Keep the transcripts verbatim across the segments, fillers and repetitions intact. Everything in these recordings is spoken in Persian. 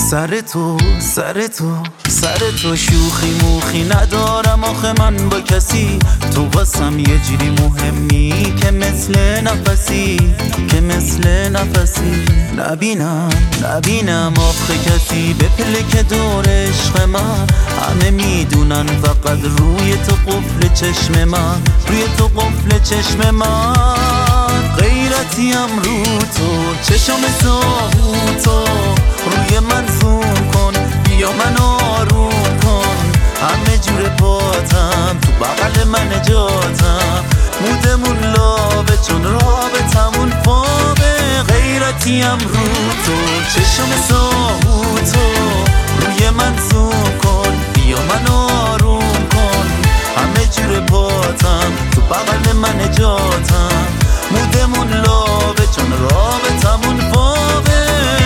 سر تو سر تو سر تو شوخی موخی ندارم آخه من با کسی، تو واسم یه جوری مهمی که مثل نفسی که مثل نفسی نبینم نبینم آخه کسی به پله دور عشق من، همه میدونن فقط روی تو قفل چشم من، روی تو قفل چشم من غیرتیم رو تو، چشم ساهو تو روی من زوم کن، بیا من آروم کن، همه جور پاتم تو بغل من جاتم، مودمون لابه چون رابطمون فابه، غیرتیم رو تو، چشم ساهو تو روی من زوم کن، بیا من آروم کن، همه جور پاتم تو بغل من جاتم، مودمون لابه چون رابطمون فابه.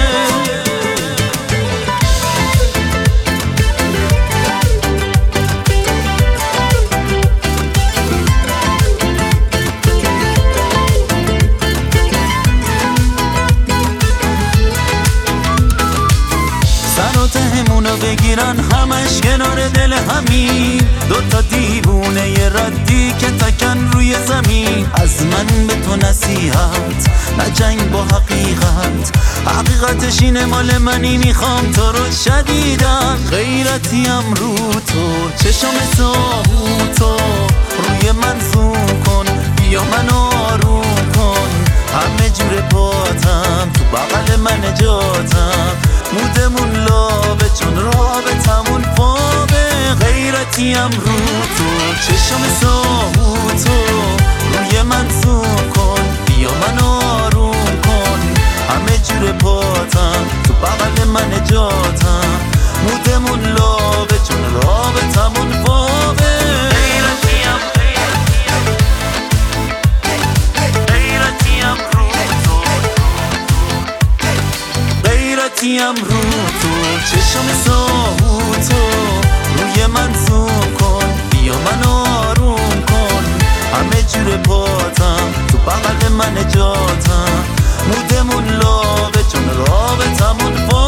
تهمونو بگیرن همش کنار دل همین، دوتا دیوونه ی ردی که تکن روی زمین، از من به تو نصیحت نه جنگ با حقیقت، حقیقتش اینه مال منی میخوام تو رو شدیدن، غیرتیم رو تو، چشم ساهو تو روی من زوم کن، بیا من آروم کن، همه جور پاتم تو بغل من جاتم، مودمون لابه چون رابطمون فابه، غیرتیم رو تو، چشم ساهو تو روی من زوم کن، بیا من آروم کن، همه جور پاتم تو بغل من جاتم، مودمون لابه چون رابطمون فابه، غیرتیم غیرتیم رو تو، غیرتیم رو تو، چشم ساهو تو روی من زوم کن، بیا من آروم کن، همه جور پاتم تو بغل من جاتم، مودمون لابه چون رابطمون